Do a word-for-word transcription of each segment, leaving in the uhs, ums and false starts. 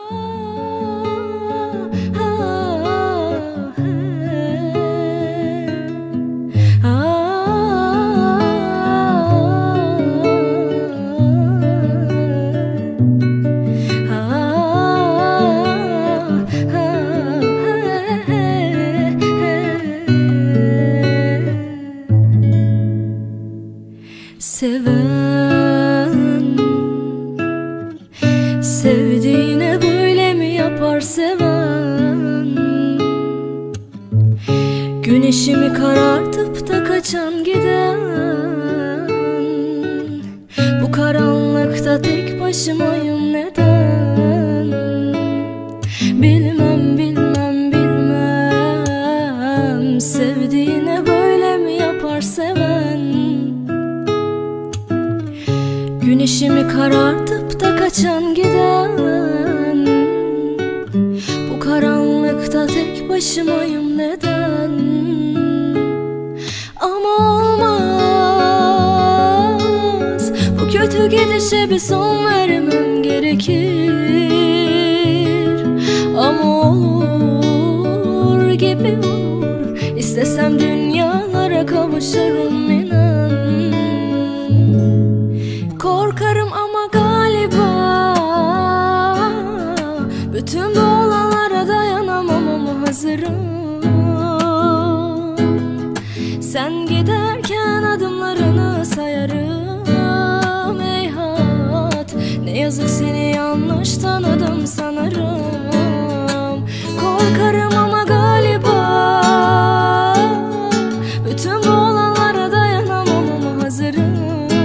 Seven sevdiğine böyle mi yapar seven? Güneşimi karartıp da kaçan giden, bu karanlıkta tek başımayım neden? Bilmem bilmem bilmem, sevdiğine böyle mi yapar seven? Güneşimi karartıp da kaçan giden, bu karanlıkta tek başımayım neden? Ama olmaz, bu kötü gidişe bir son vermem gerekir. Ama olur gibi olur, istesem dünyalara kavuşurum inan. Korkarım ama galiba bütün bu olanlara dayanamam ama hazırım. Sen giderken adımlarını sayarım. Ey hayat, ne yazık seni yanlış tanıdım sanırım. Korkarım ama galiba bütün bu olanlara dayanamam ama hazırım.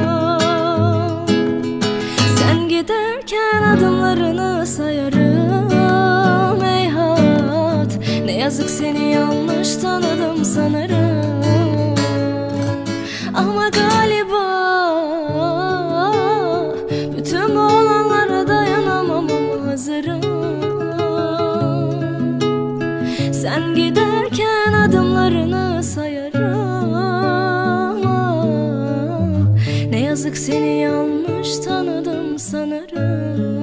Giderken adımlarını sayarım. Ey hayat, ne yazık seni yanlış tanıdım sanırım. Ama galiba bütün bu olanlara dayanamam ama hazırım. Sen giderken adımlarını sayarım. Ne yazık seni yanlış tanıdım sanırım.